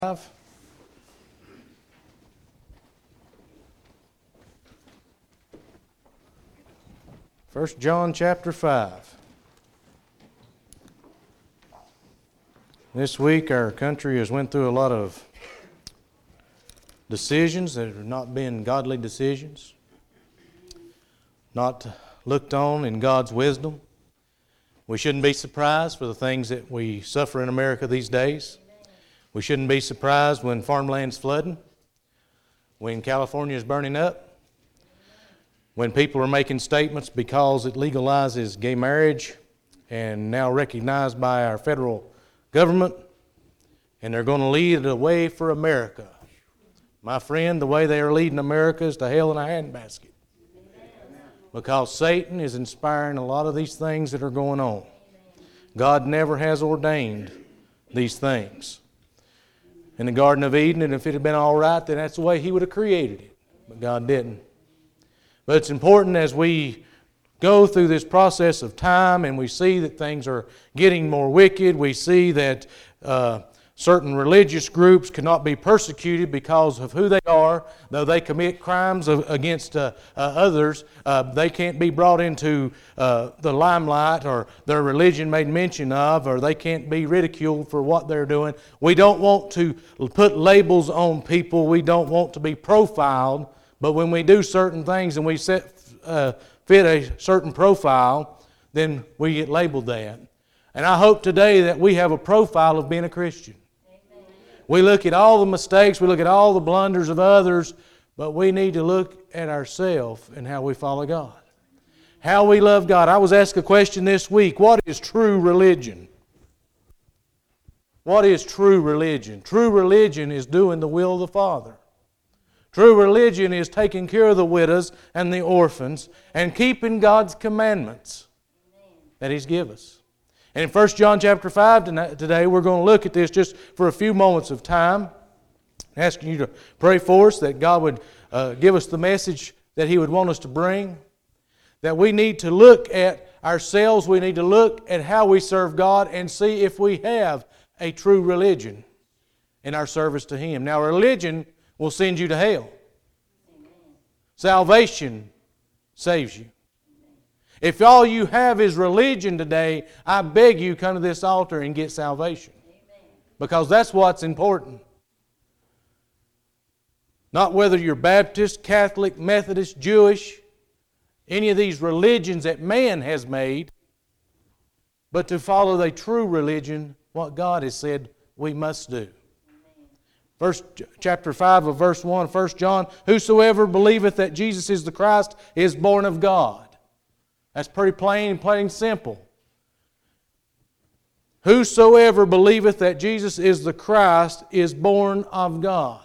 5. First John chapter 5. This week our country has went through a lot of decisions that have not been godly decisions, not looked on in God's wisdom. We shouldn't be surprised for the things that we suffer in America these days. We shouldn't be surprised when farmland's flooding, when California is burning up, when people are making statements because it legalizes gay marriage and now recognized by our federal government, and they're going to lead it away for America. My friend, the way they are leading America is to hell in a handbasket, because Satan is inspiring a lot of these things that are going on. God never has ordained these things. In the Garden of Eden, and if it had been all right, then that's the way He would have created it. But God didn't. But it's important as we go through this process of time and we see that things are getting more wicked, we see that certain religious groups cannot be persecuted because of who they are. Though they commit crimes against others, they can't be brought into the limelight or their religion made mention of, or they can't be ridiculed for what they're doing. We don't want to put labels on people. We don't want to be profiled. But when we do certain things and we fit a certain profile, then we get labeled that. And I hope today that we have a profile of being a Christian. We look at all the mistakes, we look at all the blunders of others, but we need to look at ourselves and how we follow God. How we love God. I was asked a question this week: what is true religion? What is true religion? True religion is doing the will of the Father. True religion is taking care of the widows and the orphans and keeping God's commandments that He's given us. And in 1 John chapter 5 today, we're going to look at this just for a few moments of time, asking you to pray for us that God would give us the message that He would want us to bring, that we need to look at ourselves, we need to look at how we serve God and see if we have a true religion in our service to Him. Now, religion will send you to hell. Salvation saves you. If all you have is religion today, I beg you, come to this altar and get salvation. Because that's what's important. Not whether you're Baptist, Catholic, Methodist, Jewish, any of these religions that man has made, but to follow the true religion, what God has said we must do. First chapter 5 of verse 1, 1 John, whosoever believeth that Jesus is the Christ is born of God. That's pretty plain and simple. Whosoever believeth that Jesus is the Christ is born of God.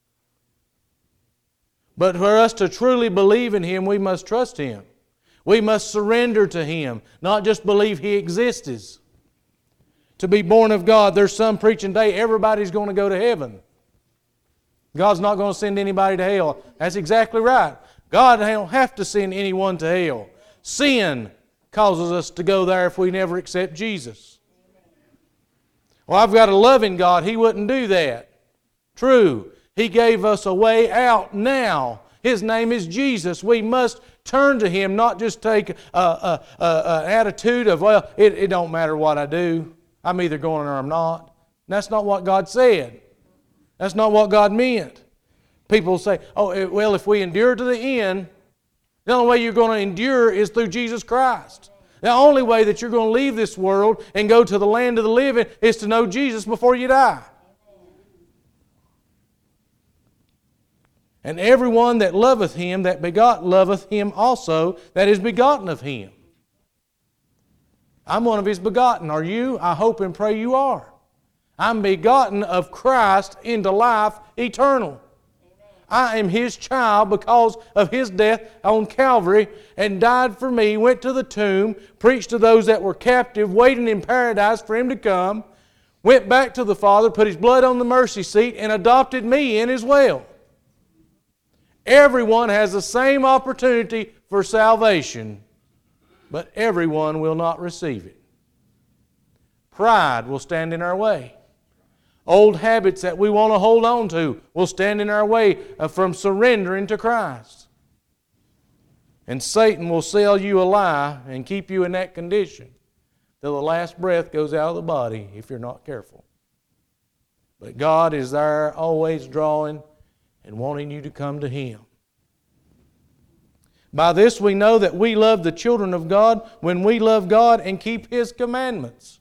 But for us to truly believe in Him, we must trust Him. We must surrender to Him, not just believe He exists. To be born of God, there's some preaching today, everybody's going to go to heaven. God's not going to send anybody to hell. That's exactly right. God don't have to send anyone to hell. Sin causes us to go there if we never accept Jesus. Well, I've got a loving God. He wouldn't do that. True. He gave us a way out now. His name is Jesus. We must turn to Him, not just take an attitude of, well, it don't matter what I do. I'm either going or I'm not. And that's not what God said. That's not what God meant. People say, oh, well, if we endure to the end, the only way you're going to endure is through Jesus Christ. The only way that you're going to leave this world and go to the land of the living is to know Jesus before you die. And everyone that loveth Him, that begot, loveth Him also that is begotten of Him. I'm one of His begotten. Are you? I hope and pray you are. I'm begotten of Christ into life eternal. I am His child because of His death on Calvary, and died for me, went to the tomb, preached to those that were captive, waiting in paradise for Him to come, went back to the Father, put His blood on the mercy seat, and adopted me in as well. Everyone has the same opportunity for salvation, but everyone will not receive it. Pride will stand in our way. Old habits that we want to hold on to will stand in our way from surrendering to Christ. And Satan will sell you a lie and keep you in that condition till the last breath goes out of the body if you're not careful. But God is there always drawing and wanting you to come to Him. By this we know that we love the children of God when we love God and keep His commandments.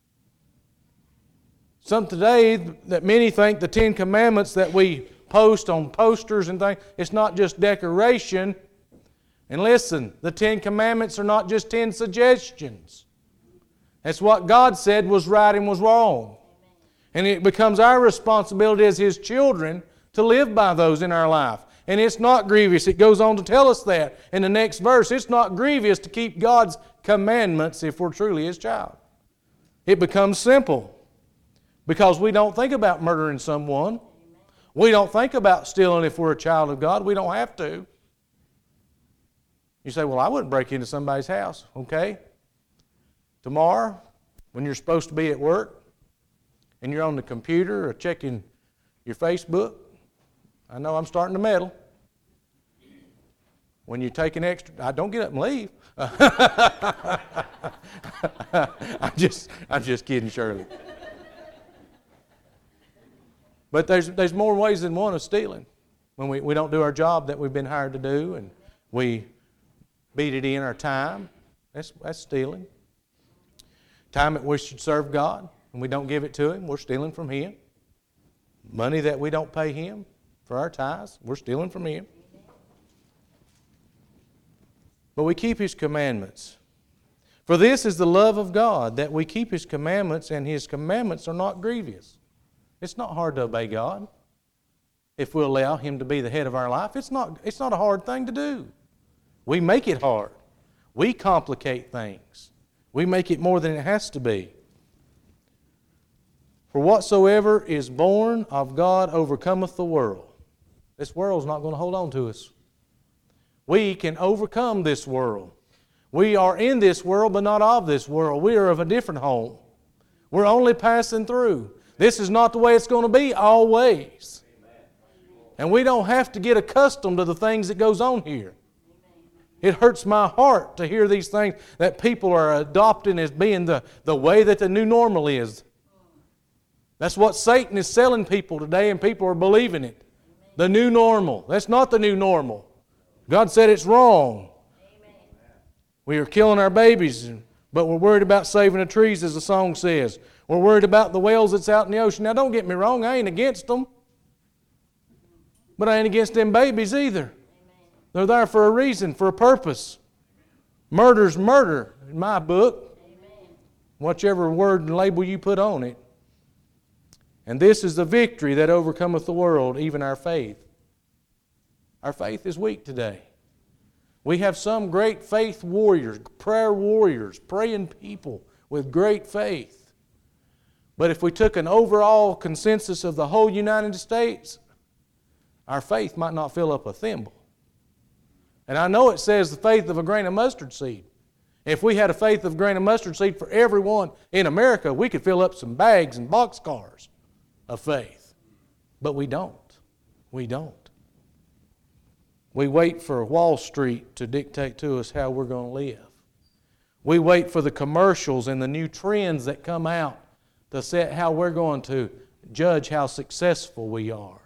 Some today that many think the 10 Commandments that we post on posters and things, it's not just decoration. And listen, the 10 Commandments are not just 10 suggestions. That's what God said was right and was wrong. And it becomes our responsibility as His children to live by those in our life. And it's not grievous. It goes on to tell us that in the next verse. It's not grievous to keep God's commandments if we're truly His child. It becomes simple because we don't think about murdering someone. We don't think about stealing if we're a child of God. We don't have to. You say, well, I wouldn't break into somebody's house. Okay. Tomorrow, when you're supposed to be at work and you're on the computer or checking your Facebook, I know I'm starting to meddle. When you take an extra, don't get up and leave. I'm just kidding, Shirley. But there's more ways than one of stealing. When we don't do our job that we've been hired to do, and we beat it in our time, that's stealing. Time that we should serve God, and we don't give it to Him, we're stealing from Him. Money that we don't pay Him for our tithes, we're stealing from Him. But we keep His commandments. For this is the love of God, that we keep His commandments, and His commandments are not grievous. It's not hard to obey God if we allow Him to be the head of our life. It's not a hard thing to do. We make it hard. We complicate things. We make it more than it has to be. For whatsoever is born of God overcometh the world. This world's not going to hold on to us. We can overcome this world. We are in this world, but not of this world. We are of a different home. We're only passing through. This is not the way it's going to be always. And we don't have to get accustomed to the things that goes on here. It hurts my heart to hear these things that people are adopting as being the way that the new normal is. That's what Satan is selling people today, and people are believing it. The new normal. That's not the new normal. God said it's wrong. We are killing our babies, but we're worried about saving the trees, as the song says. We're worried about the whales that's out in the ocean. Now, don't get me wrong, I ain't against them. But I ain't against them babies either. They're there for a reason, for a purpose. Murder's murder in my book. Whichever word and label you put on it. And this is the victory that overcometh the world, even our faith. Our faith is weak today. We have some great faith warriors, prayer warriors, praying people with great faith. But if we took an overall consensus of the whole United States, our faith might not fill up a thimble. And I know it says the faith of a grain of mustard seed. If we had a faith of a grain of mustard seed for everyone in America, we could fill up some bags and boxcars of faith. But we don't. We don't. We wait for Wall Street to dictate to us how we're going to live. We wait for the commercials and the new trends that come out to set how we're going to judge how successful we are.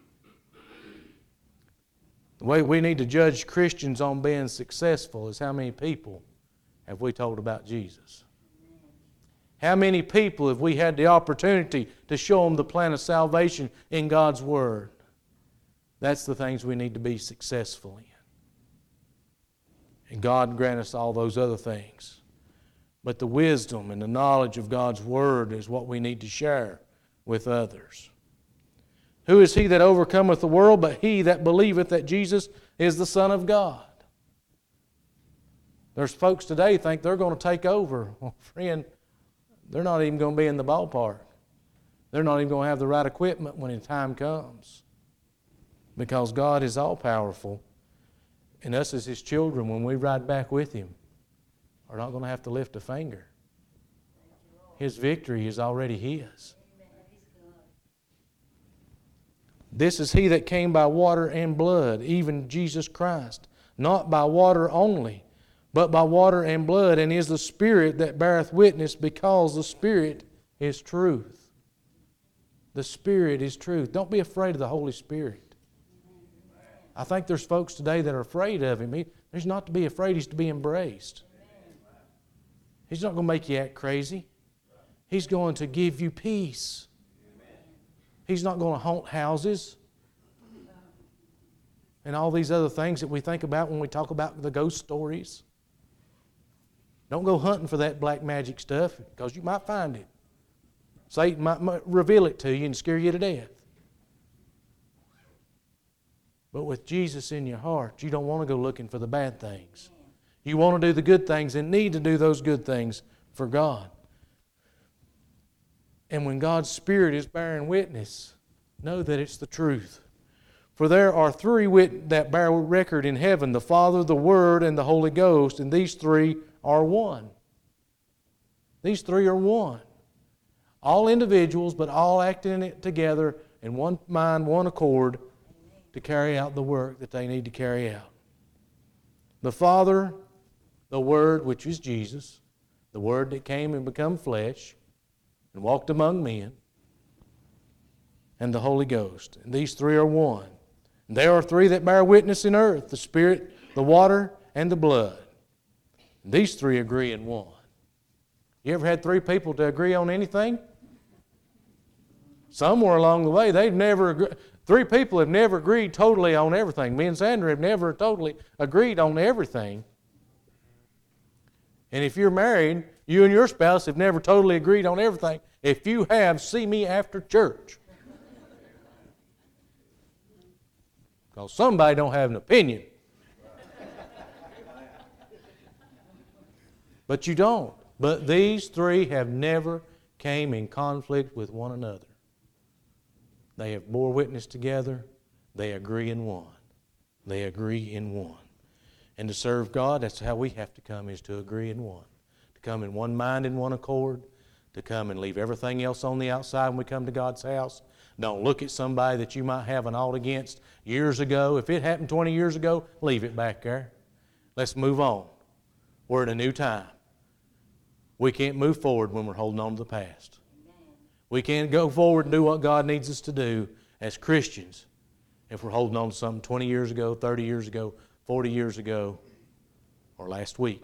The way we need to judge Christians on being successful is how many people have we told about Jesus? How many people have we had the opportunity to show them the plan of salvation in God's Word? That's the things we need to be successful in. And God grant us all those other things. But the wisdom and the knowledge of God's Word is what we need to share with others. Who is he that overcometh the world but he that believeth that Jesus is the Son of God? There's folks today think they're going to take over. Well, friend, they're not even going to be in the ballpark. They're not even going to have the right equipment when the time comes. Because God is all-powerful. And us as His children, when we ride back with Him, are not going to have to lift a finger. His victory is already His. This is he that came by water and blood, even Jesus Christ, not by water only, but by water and blood, and is the Spirit that beareth witness, because the Spirit is truth. The Spirit is truth. Don't be afraid of the Holy Spirit. I think there's folks today that are afraid of Him. He's not to be afraid, He's to be embraced. He's not going to make you act crazy. He's going to give you peace. He's not going to haunt houses and all these other things that we think about when we talk about the ghost stories. Don't go hunting for that black magic stuff, because you might find it. Satan might reveal it to you and scare you to death. But with Jesus in your heart, you don't want to go looking for the bad things. You want to do the good things and need to do those good things for God. And when God's Spirit is bearing witness, know that it's the truth. For there are three that bear record in heaven, the Father, the Word, and the Holy Ghost, and these three are one. These three are one. All individuals, but all acting it together in one mind, one accord, to carry out the work that they need to carry out. The Father, the Word, which is Jesus, the Word that came and become flesh and walked among men, and the Holy Ghost. And these three are one. And there are three that bear witness in earth, the Spirit, the water, and the blood. And these three agree in one. You ever had three people to agree on anything? Somewhere along the way, they've never agreed. Three people have never agreed totally on everything. Me and Sandra have never totally agreed on everything. And if you're married, you and your spouse have never totally agreed on everything. If you have, see me after church. Because somebody don't have an opinion. But you don't. But these three have never came in conflict with one another. They have bore witness together. They agree in one. They agree in one. And to serve God, that's how we have to come, is to agree in one. To come in one mind and one accord. To come and leave everything else on the outside when we come to God's house. Don't look at somebody that you might have an ought against years ago. If it happened 20 years ago, leave it back there. Let's move on. We're in a new time. We can't move forward when we're holding on to the past. We can't go forward and do what God needs us to do as Christians if we're holding on to something 20 years ago, 30 years ago, 40 years ago, or last week.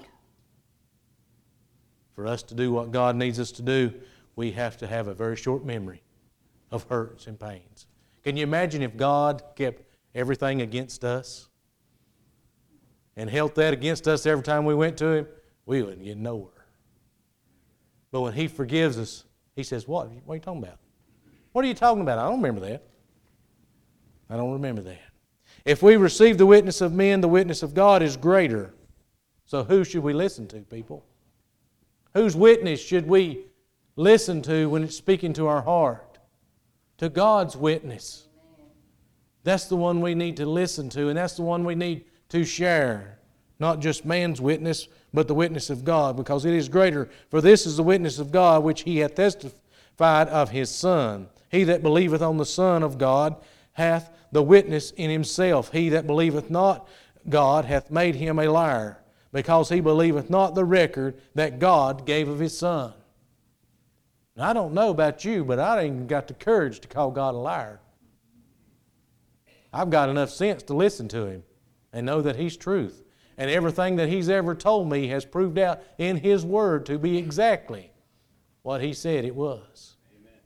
For us to do what God needs us to do, we have to have a very short memory of hurts and pains. Can you imagine if God kept everything against us and held that against us every time we went to Him? We wouldn't get nowhere. But when He forgives us, He says, what? What are you talking about? What are you talking about? I don't remember that. I don't remember that. If we receive the witness of men, the witness of God is greater. So who should we listen to, people? Whose witness should we listen to when it's speaking to our heart? To God's witness. That's the one we need to listen to, and that's the one we need to share. Not just man's witness, but the witness of God, because it is greater. For this is the witness of God, which He hath testified of His Son. He that believeth on the Son of God hath the witness in himself. He that believeth not God hath made him a liar, because he believeth not the record that God gave of His Son. Now, I don't know about you, but I ain't got the courage to call God a liar. I've got enough sense to listen to Him and know that He's truth. And everything that He's ever told me has proved out in His Word to be exactly what He said it was. Amen.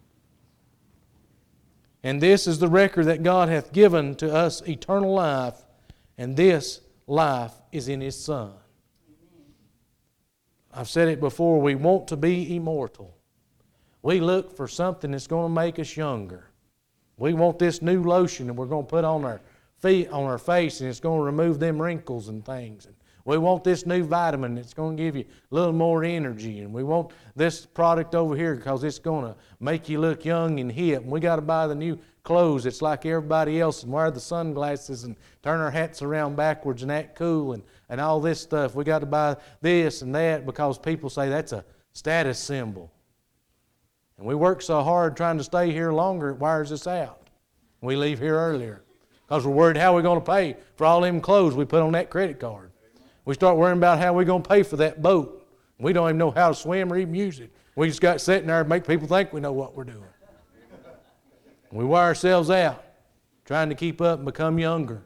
And this is the record that God hath given to us eternal life, and this life is in His Son. Amen. I've said it before, we want to be immortal. We look for something that's going to make us younger. We want this new lotion that we're going to put on our feet, on our face, and it's going to remove them wrinkles and things. And we want this new vitamin that's going to give you a little more energy. And we want this product over here because it's going to make you look young and hip. And we got to buy the new clothes that's like everybody else and wear the sunglasses and turn our hats around backwards and act cool and all this stuff. We got to buy this and that because people say that's a status symbol. And we work so hard trying to stay here longer, it wears us out. We leave here earlier because we're worried how we're going to pay for all them clothes we put on that credit card. We start worrying about how we're going to pay for that boat. We don't even know how to swim or even use it. We just got sitting there and make people think we know what we're doing. We wear ourselves out trying to keep up and become younger.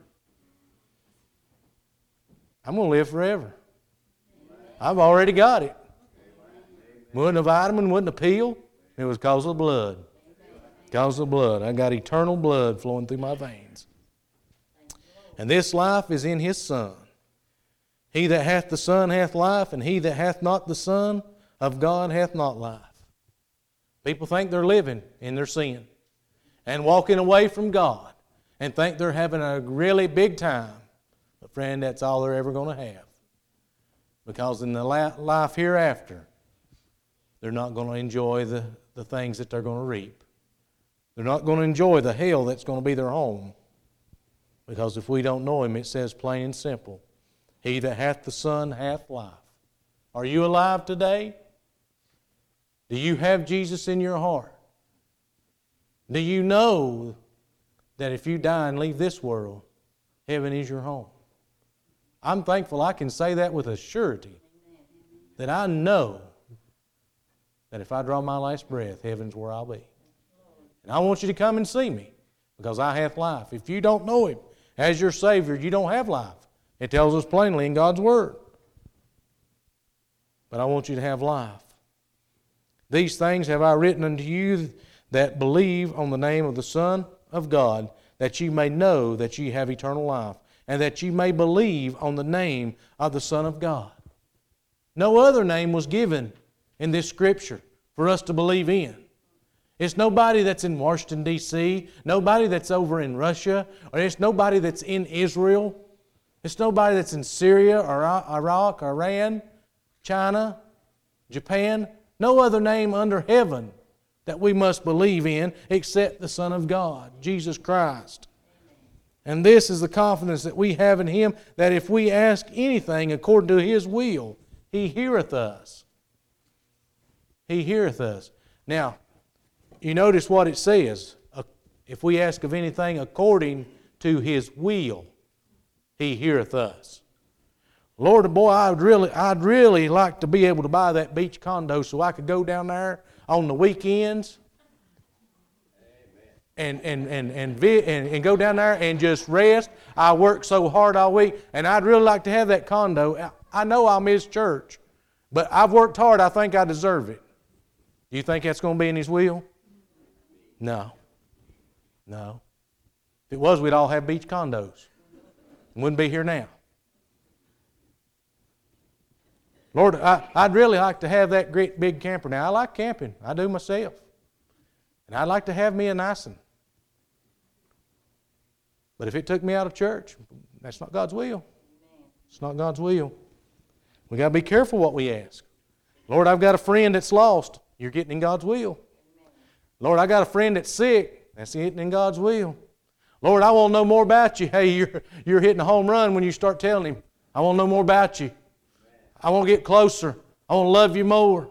I'm going to live forever. I've already got it. Wasn't a vitamin, wasn't a pill. It was because of the blood. Because of the blood. I got eternal blood flowing through my veins. And this life is in His Son. He that hath the Son hath life, and he that hath not the Son of God hath not life. People think they're living in their sin and walking away from God and think they're having a really big time. But friend, that's all they're ever going to have. Because in the life hereafter, they're not going to enjoy the things that they're going to reap. They're not going to enjoy the hell that's going to be their home. Because if we don't know Him, it says plain and simple, He that hath the Son hath life. Are you alive today? Do you have Jesus in your heart? Do you know that if you die and leave this world, heaven is your home? I'm thankful I can say that with a surety, that I know that if I draw my last breath, heaven's where I'll be. And I want you to come and see me, because I have life. If you don't know Him as your Savior, you don't have life. It tells us plainly in God's Word. But I want you to have life. These things have I written unto you that believe on the name of the Son of God, that ye may know that ye have eternal life, and that ye may believe on the name of the Son of God. No other name was given in this Scripture for us to believe in. It's nobody that's in Washington, D.C., nobody that's over in Russia, or it's nobody that's in Israel. It's nobody that's in Syria or Iraq, Iran, China, Japan. No other name under heaven that we must believe in except the Son of God, Jesus Christ. And this is the confidence that we have in Him, that if we ask anything according to His will, He heareth us. He heareth us. Now, you notice what it says. If we ask of anything according to His will, He heareth us. Lord, boy, I'd really like to be able to buy that beach condo so I could go down there on the weekends and go down there and just rest. I work so hard all week, and I'd really like to have that condo. I know I'll miss church, but I've worked hard. I think I deserve it. Do you think that's going to be in His will? No. No. If it was, we'd all have beach condos. We wouldn't be here now. Lord, I'd really like to have that great big camper. Now, I like camping. I do myself. And I'd like to have me a nice one. But if it took me out of church, that's not God's will. It's not God's will. We've got to be careful what we ask. Lord, I've got a friend that's lost. You're getting in God's will. Lord, I got a friend that's sick. That's getting in God's will. Lord, I want to know more about you. Hey, you're hitting a home run when you start telling Him, I want to know more about you. I want to get closer. I want to love you more.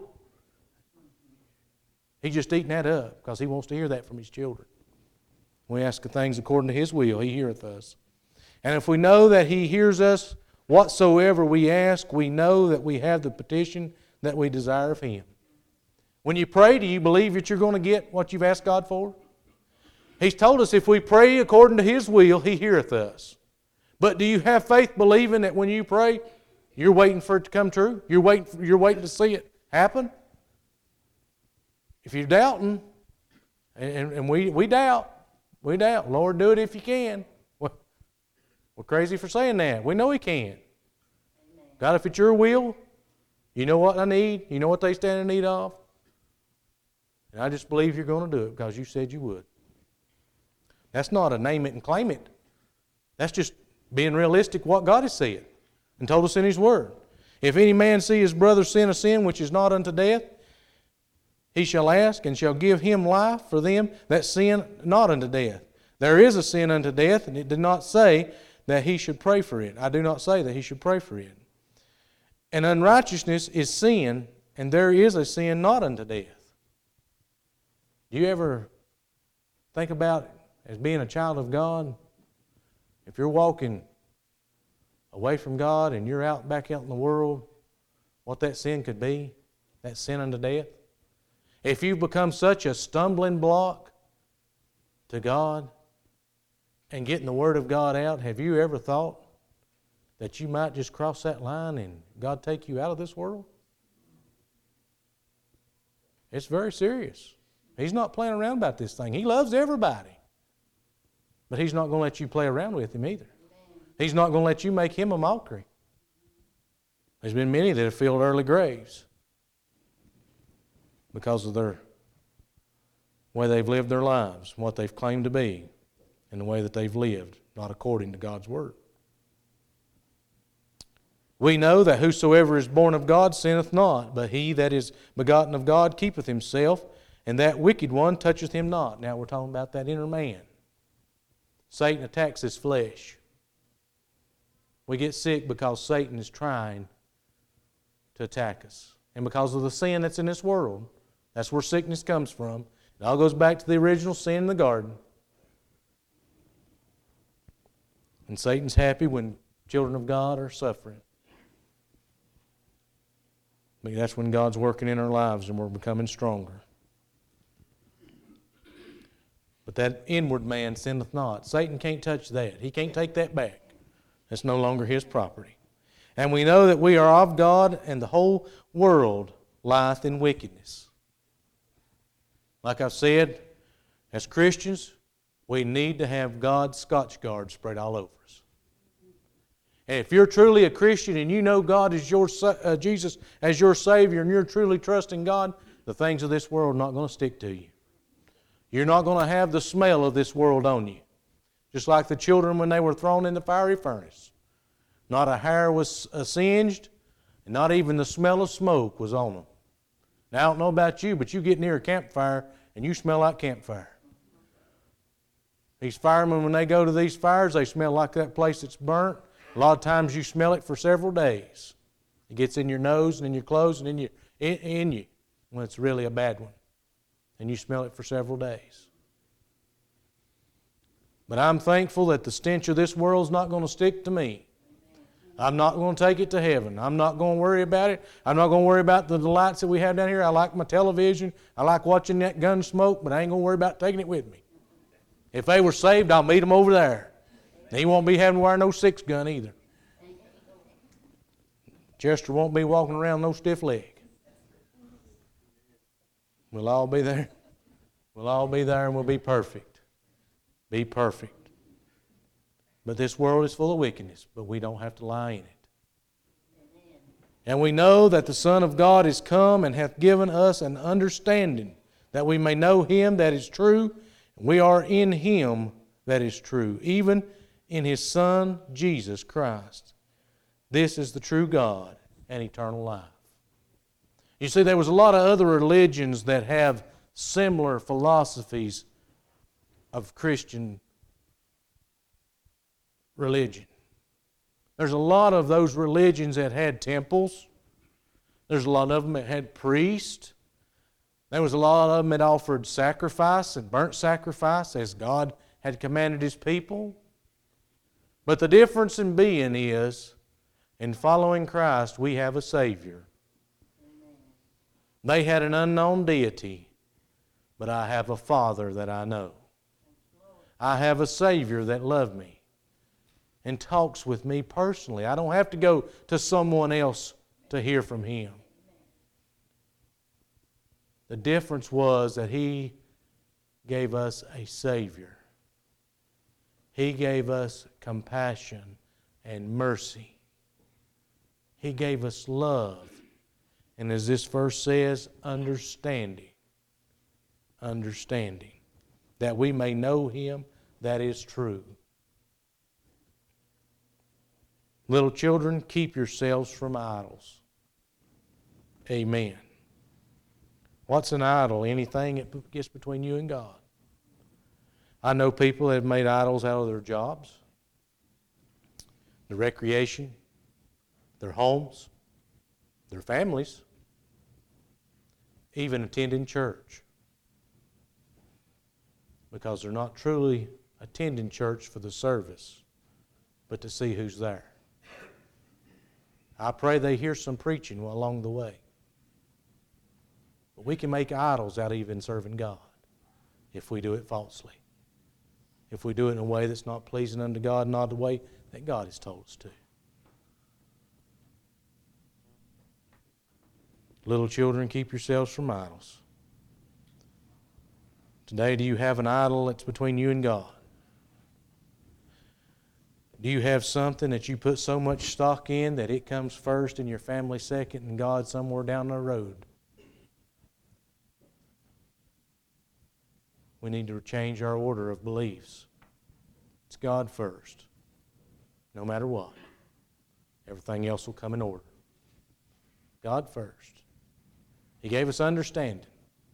He's just eating that up because He wants to hear that from His children. We ask the things according to His will. He heareth us. And if we know that He hears us, whatsoever we ask, we know that we have the petition that we desire of Him. When you pray, do you believe that you're going to get what you've asked God for? He's told us if we pray according to His will, He heareth us. But do you have faith believing that when you pray, you're waiting for it to come true? You're waiting to see it happen? If you're doubting, and we doubt. Lord, do it if you can. We're crazy for saying that. We know He can. God, if it's your will, you know what I need. You know what they stand in need of. And I just believe you're going to do it because you said you would. That's not a name it and claim it. That's just being realistic what God has said and told us in His Word. If any man see his brother sin a sin which is not unto death, he shall ask and shall give him life for them that sin not unto death. There is a sin unto death, and it did not say that he should pray for it. I do not say that he should pray for it. And unrighteousness is sin, and there is a sin not unto death. Do you ever think about as being a child of God, if you're walking away from God and you're back out in the world, what that sin could be, that sin unto death. If you've become such a stumbling block to God and getting the Word of God out, have you ever thought that you might just cross that line and God take you out of this world? It's very serious. He's not playing around about this thing. He loves everybody. But He's not going to let you play around with Him either. He's not going to let you make Him a mockery. There's been many that have filled early graves because of their way they've lived their lives, what they've claimed to be, and the way that they've lived, not according to God's Word. We know that whosoever is born of God sinneth not, but he that is begotten of God keepeth himself, and that wicked one toucheth him not. Now we're talking about that inner man. Satan attacks his flesh. We get sick because Satan is trying to attack us. And because of the sin that's in this world, that's where sickness comes from. It all goes back to the original sin in the garden. And Satan's happy when children of God are suffering. But that's when God's working in our lives and we're becoming stronger. But that inward man sinneth not. Satan can't touch that. He can't take that back. That's no longer his property. And we know that we are of God, and the whole world lieth in wickedness. Like I've said, as Christians, we need to have God's Scotch Guard spread all over us. And if you're truly a Christian and you know God is Jesus as your Savior, and you're truly trusting God, the things of this world are not going to stick to you. You're not going to have the smell of this world on you. Just like the children when they were thrown in the fiery furnace. Not a hair was singed, and not even the smell of smoke was on them. Now, I don't know about you, but you get near a campfire and you smell like campfire. These firemen, when they go to these fires, they smell like that place that's burnt. A lot of times you smell it for several days. It gets in your nose and in your clothes and in you when it's really a bad one. And you smell it for several days. But I'm thankful that the stench of this world is not going to stick to me. I'm not going to take it to heaven. I'm not going to worry about it. I'm not going to worry about the delights that we have down here. I like my television. I like watching that gun smoke, but I ain't going to worry about taking it with me. If they were saved, I'll meet them over there. He won't be having to wear no 6-gun either. Chester won't be walking around no stiff leg. We'll all be there. We'll all be there and we'll be perfect. Be perfect. But this world is full of wickedness, but we don't have to lie in it. And we know that the Son of God is come and hath given us an understanding that we may know Him that is true. We are in Him that is true, even in His Son, Jesus Christ. This is the true God and eternal life. You see, there was a lot of other religions that have similar philosophies of Christian religion. There's a lot of those religions that had temples. There's a lot of them that had priests. There was a lot of them that offered sacrifice and burnt sacrifice as God had commanded His people. But the difference in being is, in following Christ, we have a Savior. They had an unknown deity, but I have a Father that I know. I have a Savior that loved me and talks with me personally. I don't have to go to someone else to hear from Him. The difference was that He gave us a Savior. He gave us compassion and mercy. He gave us love. And as this verse says, understanding. Understanding. That we may know Him that is true. Little children, keep yourselves from idols. Amen. What's an idol? Anything that gets between you and God. I know people that have made idols out of their jobs, their recreation, their homes, their families, even attending church. because they're not truly attending church for the service, but to see who's there. I pray they hear some preaching along the way. But we can make idols out of even serving God if we do it falsely. If we do it in a way that's not pleasing unto God, not the way that God has told us to. Little children, keep yourselves from idols. Today, do you have an idol that's between you and God? Do you have something that you put so much stock in that it comes first and your family second and God somewhere down the road? We need to change our order of beliefs. It's God first, no matter what. Everything else will come in order. God first. He gave us understanding.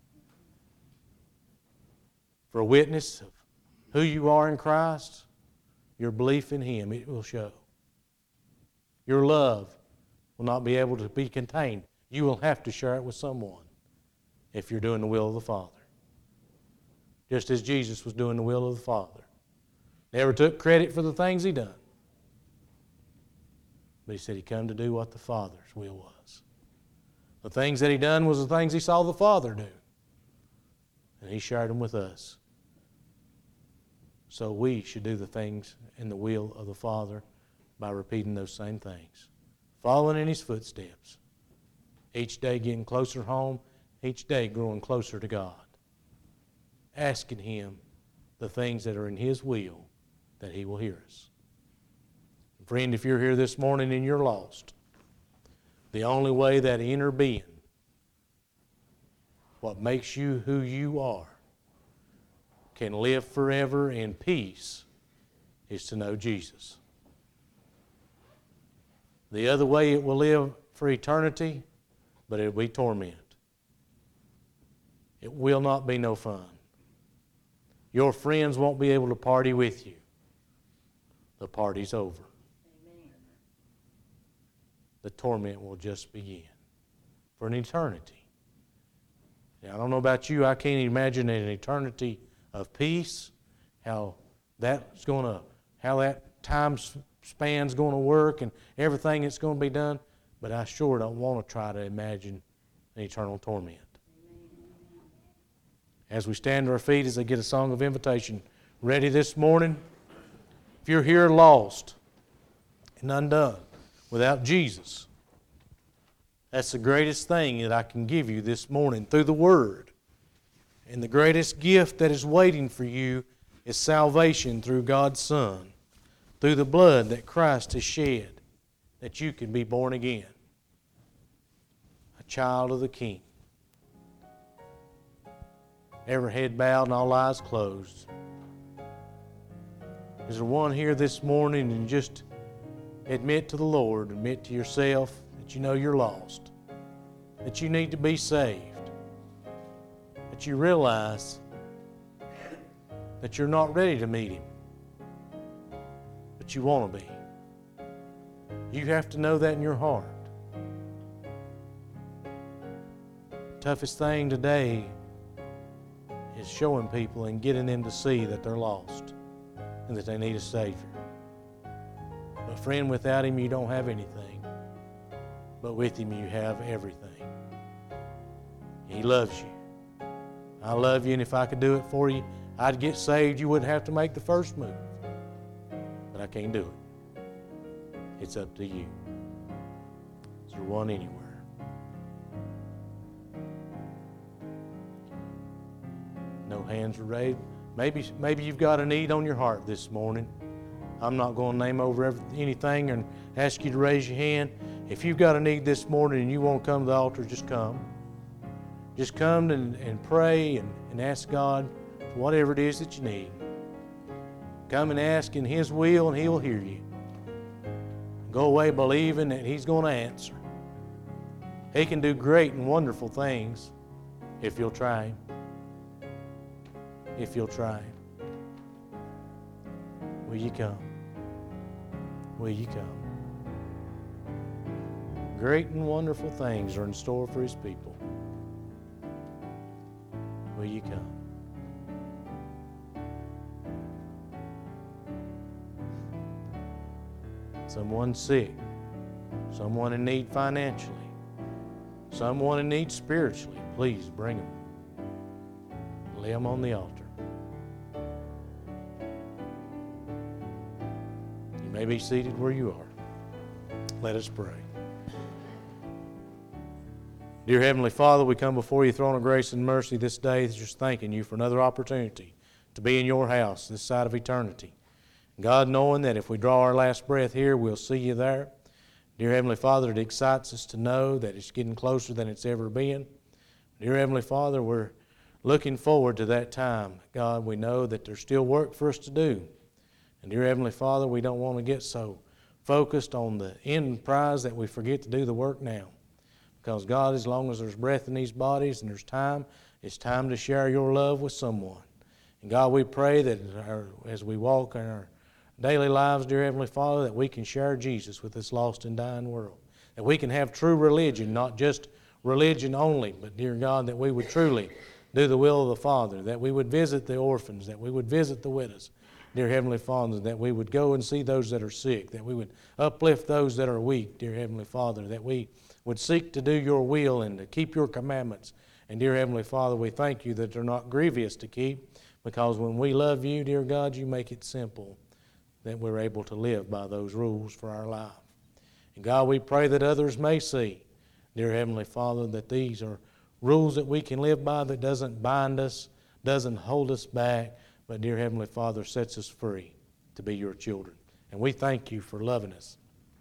For a witness of who you are in Christ, your belief in Him, it will show. Your love will not be able to be contained. You will have to share it with someone if you're doing the will of the Father. Just as Jesus was doing the will of the Father. Never took credit for the things He done. But He said He come to do what the Father's will was. The things that He done was the things He saw the Father do. And He shared them with us. So we should do the things in the will of the Father by repeating those same things. Following in His footsteps. Each day getting closer home. Each day growing closer to God. Asking Him the things that are in His will that He will hear us. Friend, if you're here this morning and you're lost, the only way that inner being, what makes you who you are, can live forever in peace is to know Jesus. The other way it will live for eternity, but it will be torment. It will not be no fun. Your friends won't be able to party with you. The party's over. Amen. The torment will just begin for an eternity. Now, I don't know about you, I can't imagine an eternity of peace, how that time span's going to work and everything that's going to be done, but I sure don't want to try to imagine an eternal torment. As we stand to our feet as I get a song of invitation ready this morning, if you're here lost and undone without Jesus, that's the greatest thing that I can give you this morning through the Word. And the greatest gift that is waiting for you is salvation through God's Son, through the blood that Christ has shed, that you can be born again, a child of the King. Every head bowed and all eyes closed. Is there one here this morning and just admit to the Lord, admit to yourself that you know you're lost, that you need to be saved, that you realize that you're not ready to meet Him, but you want to be. You have to know that in your heart. Toughest thing today is showing people and getting them to see that they're lost and that they need a Savior. But friend, without Him you don't have anything. But with Him you have everything. He loves you. I love you, and if I could do it for you, I'd get saved. You wouldn't have to make the first move. But I can't do it. It's up to you. Is there one anywhere? No hands are raised. Maybe you've got a need on your heart this morning. I'm not going to name over anything and ask you to raise your hand. If you've got a need this morning and you want to come to the altar, just come. Just come and pray and ask God for whatever it is that you need. Come and ask in His will and He will hear you. Go away believing that He's going to answer. He can do great and wonderful things if you'll try Him. If you'll try Him. Will you come? Will you come? Great and wonderful things are in store for His people. Will you come? someone sick, someone in need financially, someone in need spiritually, please bring them. Lay them on the altar. You may be seated where you are. Let us pray. Dear Heavenly Father, we come before your throne of grace and mercy this day just thanking you for another opportunity to be in your house this side of eternity. God, knowing that if we draw our last breath here, we'll see you there. Dear Heavenly Father, it excites us to know that it's getting closer than it's ever been. Dear Heavenly Father, we're looking forward to that time. God, we know that there's still work for us to do. And dear Heavenly Father, we don't want to get so focused on the end prize that we forget to do the work now. Because God, as long as there's breath in these bodies and there's time, it's time to share your love with someone. And God, we pray that as we walk in our daily lives, dear Heavenly Father, that we can share Jesus with this lost and dying world. That we can have true religion, not just religion only, but dear God, that we would truly do the will of the Father, that we would visit the orphans, that we would visit the widows, dear Heavenly Father, that we would go and see those that are sick, that we would uplift those that are weak, dear Heavenly Father, that we would seek to do your will and to keep your commandments. And dear Heavenly Father, we thank you that they're not grievous to keep, because when we love you, dear God, you make it simple that we're able to live by those rules for our life. And God, we pray that others may see, dear Heavenly Father, that these are rules that we can live by, that doesn't bind us, doesn't hold us back, but dear Heavenly Father, sets us free to be your children. And we thank you for loving us,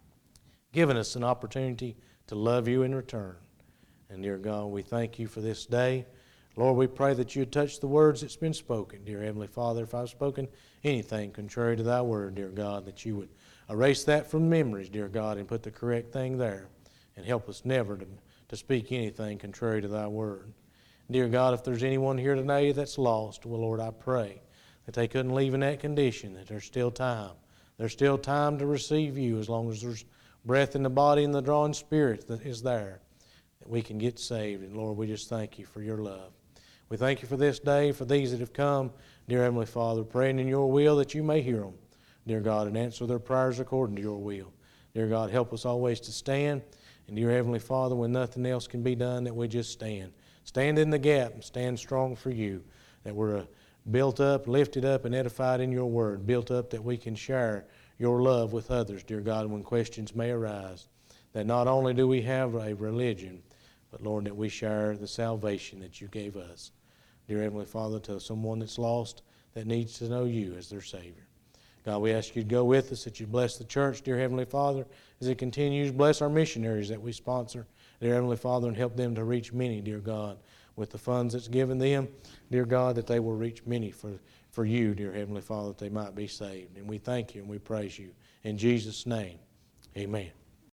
giving us an opportunity to love you in return. And dear God, we thank you for this day. Lord, we pray that you would touch the words that's been spoken. Dear Heavenly Father, if I've spoken anything contrary to thy word, dear God, that you would erase that from memories, dear God, and put the correct thing there. And help us never to speak anything contrary to thy word. Dear God, if there's anyone here today that's lost, well, Lord, I pray that they couldn't leave in that condition, that there's still time. There's still time to receive you as long as there's breath in the body and the drawing spirit that is there, that we can get saved. And Lord, we just thank you for your love. We thank you for this day, for these that have come, dear Heavenly Father, praying in your will that you may hear them, dear God, and answer their prayers according to your will. Dear God, help us always to stand. And dear Heavenly Father, when nothing else can be done, that we just stand. Stand in the gap and stand strong for you, that we're built up, lifted up, and edified in your word, built up that we can share your love with others, dear God, when questions may arise, that not only do we have a religion, but Lord, that we share the salvation that you gave us. Dear Heavenly Father, to someone that's lost that needs to know you as their Savior. God, we ask you to go with us, that you bless the church, dear Heavenly Father, as it continues. Bless our missionaries that we sponsor, dear Heavenly Father, and help them to reach many, dear God, with the funds that's given them, dear God, that they will reach many for you, dear Heavenly Father, that they might be saved. And we thank you and we praise you. In Jesus' name, amen.